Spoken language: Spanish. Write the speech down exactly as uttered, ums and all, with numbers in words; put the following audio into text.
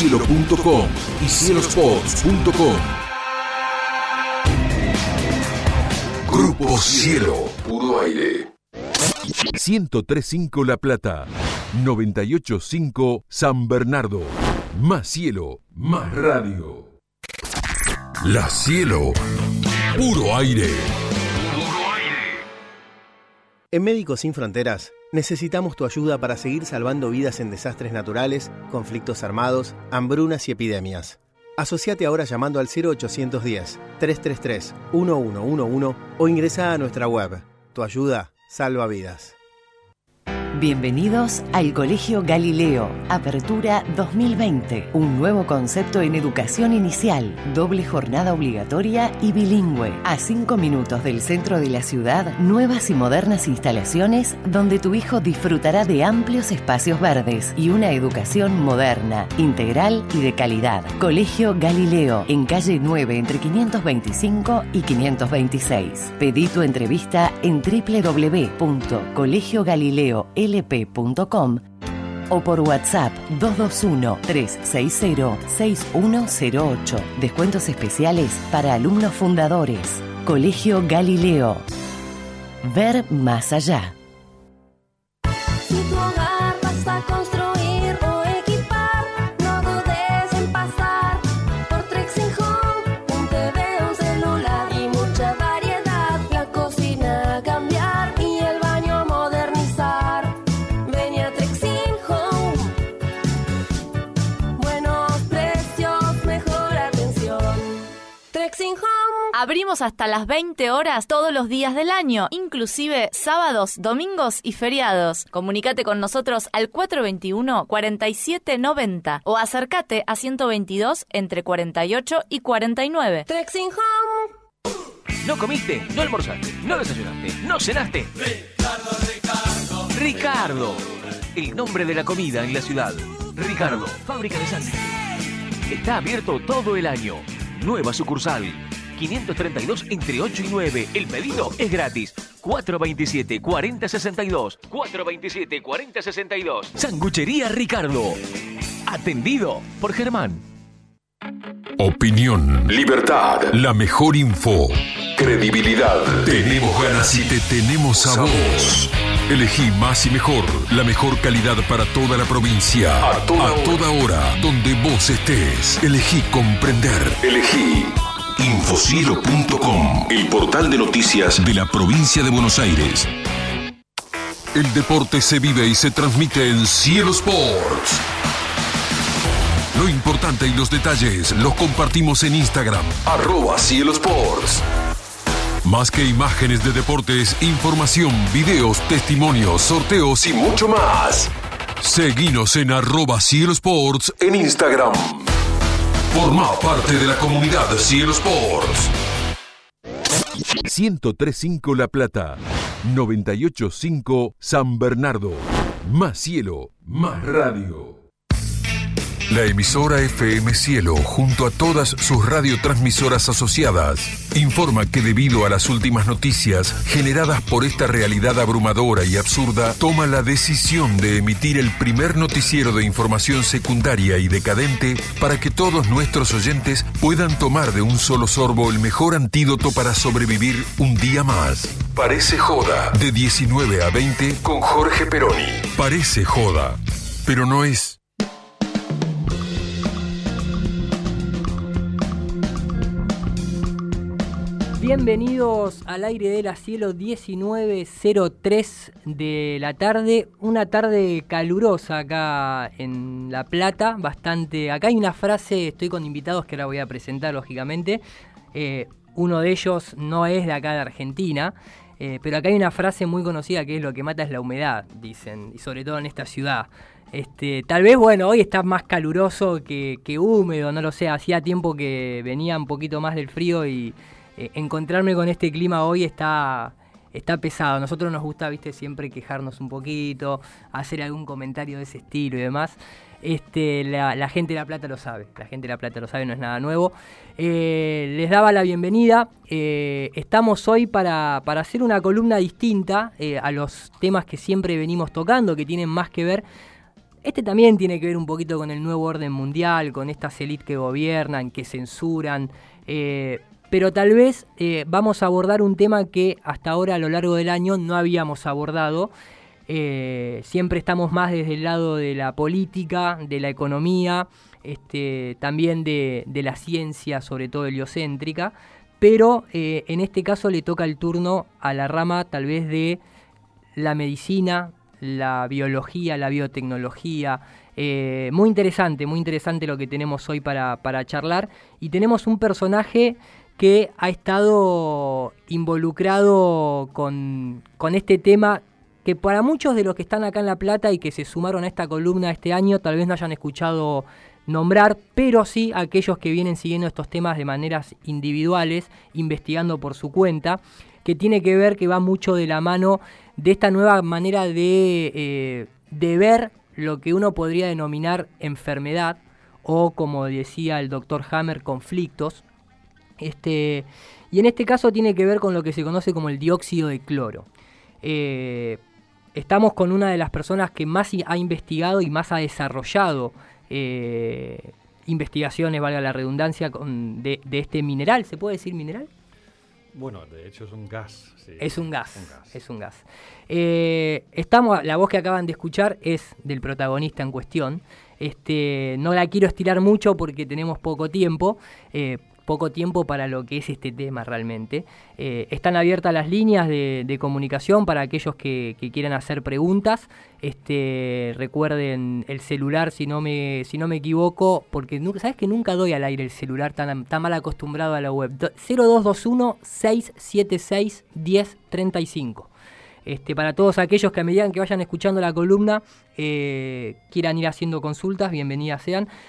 cielo punto com y cielo sports punto com. Grupo Cielo, puro aire. ciento tres punto cinco La Plata, noventa y ocho punto cinco San Bernardo. Más cielo, más radio. La Cielo, puro aire. En Médicos Sin Fronteras necesitamos tu ayuda para seguir salvando vidas en desastres naturales, conflictos armados, hambrunas y epidemias. Asociate ahora llamando al cero ochocientos diez, trescientos treinta y tres, once once o ingresá a nuestra web. Tu ayuda salva vidas. Bienvenidos al Colegio Galileo, Apertura dos mil veinte, un nuevo concepto en educación inicial, doble jornada obligatoria y bilingüe. A cinco minutos del centro de la ciudad, nuevas y modernas instalaciones donde tu hijo disfrutará de amplios espacios verdes y una educación moderna, integral y de calidad. Colegio Galileo, en calle nueve entre quinientos veinticinco y quinientos veintiséis. Pedí tu entrevista en doble u doble u doble u punto colegio galileo l p punto com o por WhatsApp dos dos uno, tres seis cero, seis uno cero ocho. Descuentos especiales para alumnos fundadores. Colegio Galileo. Ver más allá. Si tu hogar vas a construir o equipar, no dudes en pasar por Trexin Home. Un T V, un celular y mucha variedad. La cocina a cambiar y el baño a modernizar. Ven a Trexin Home. Buenos precios, mejor atención. Trexin Home. Abrimos hasta las veinte horas todos los días del año, inclusive sábados, domingos y feriados. Comunícate con nosotros al cuatro dos uno, cuarenta y siete noventa o acércate a ciento veintidós entre cuarenta y ocho y cuarenta y nueve. Trexin Home. ¿No comiste? ¿No almorzaste? ¿No desayunaste? ¿No cenaste? Ricardo, Ricardo. Ricardo. El nombre de la comida en la ciudad. Ricardo, fábrica de sangre. Está abierto todo el año. Nueva sucursal. quinientos treinta y dos entre ocho y nueve. El pedido es gratis. cuatro veintisiete, cuarenta sesenta y dos. cuatro veintisiete, cuarenta sesenta y dos. Sanguchería Ricardo. Atendido por Germán. Opinión, libertad, la mejor info, credibilidad. Tenemos ganas y te tenemos a vos. Elegí más y mejor, la mejor calidad para toda la provincia. A toda, a toda hora, donde vos estés. Elegí comprender. Elegí infocielo punto com, el portal de noticias de la provincia de Buenos Aires. El deporte se vive y se transmite en Cielo Sports. Lo importante y los detalles los compartimos en Instagram, arroba Cielo Sports. Más que imágenes de deportes, información, videos, testimonios, sorteos y mucho más. Seguinos en arroba Cielo Sports en Instagram. Forma parte de la comunidad de Cielo Sports. ciento tres punto cinco La Plata, noventa y ocho punto cinco San Bernardo. Más cielo, más radio. La emisora F M Cielo, junto a todas sus radiotransmisoras asociadas, informa que debido a las últimas noticias generadas por esta realidad abrumadora y absurda, toma la decisión de emitir el primer noticiero de información secundaria y decadente para que todos nuestros oyentes puedan tomar de un solo sorbo el mejor antídoto para sobrevivir un día más. Parece joda, de diecinueve a veinte con Jorge Peroni. Parece joda, pero no es. Bienvenidos al aire de la Cielo, diecinueve cero tres de la tarde, una tarde calurosa acá en La Plata, bastante. Acá hay una frase, estoy con invitados que ahora voy a presentar lógicamente, eh, uno de ellos no es de acá de Argentina, eh, pero acá hay una frase muy conocida que es: lo que mata es la humedad, dicen, y sobre todo en esta ciudad. Este, tal vez, bueno, hoy está más caluroso que, que húmedo, no lo sé, hacía tiempo que venía un poquito más del frío y Eh, encontrarme con este clima hoy está, está pesado. A nosotros nos gusta, viste, siempre quejarnos un poquito, hacer algún comentario de ese estilo y demás. Este, la, la gente de La Plata lo sabe, la gente de La Plata lo sabe, no es nada nuevo. Eh, les daba la bienvenida. Eh, estamos hoy para, para hacer una columna distinta eh, a los temas que siempre venimos tocando, que tienen más que ver Este también tiene que ver un poquito con el nuevo orden mundial, con estas élites que gobiernan, que censuran, eh, pero tal vez eh, vamos a abordar un tema que hasta ahora a lo largo del año no habíamos abordado. Eh, siempre estamos más desde el lado de la política, de la economía, este, también de, de la ciencia, sobre todo heliocéntrica, pero eh, en este caso le toca el turno a la rama tal vez de la medicina, la biología, la biotecnología. Eh, muy interesante, muy interesante lo que tenemos hoy para, para charlar, y tenemos un personaje que ha estado involucrado con, con este tema, que para muchos de los que están acá en La Plata y que se sumaron a esta columna este año tal vez no hayan escuchado nombrar, pero sí aquellos que vienen siguiendo estos temas de maneras individuales, investigando por su cuenta, que tiene que ver, que va mucho de la mano de esta nueva manera de, eh, de ver lo que uno podría denominar enfermedad, o como decía el doctor Hammer, conflictos. Este, y en este caso tiene que ver con lo que se conoce como el dióxido de cloro. Eh, estamos con una de las personas que más ha investigado y más ha desarrollado eh, investigaciones, valga la redundancia, con, de, de este mineral. ¿Se puede decir mineral? Bueno, de hecho es un gas. Sí. Es un gas, un gas. es un gas. Eh, estamos, la voz que acaban de escuchar es del protagonista en cuestión. Este, no la quiero estirar mucho porque tenemos poco tiempo. Eh, poco tiempo para lo que es este tema realmente. Eh, están abiertas las líneas de, de comunicación para aquellos que, que quieran hacer preguntas. Este, recuerden el celular, si no me si no me equivoco, porque nunca, sabes que nunca doy al aire el celular, tan, tan mal acostumbrado a la web. cero dos dos uno, seis siete seis, uno cero tres cinco. Este, para todos aquellos que a medida que vayan escuchando la columna eh, quieran ir haciendo consultas, bienvenidas sean.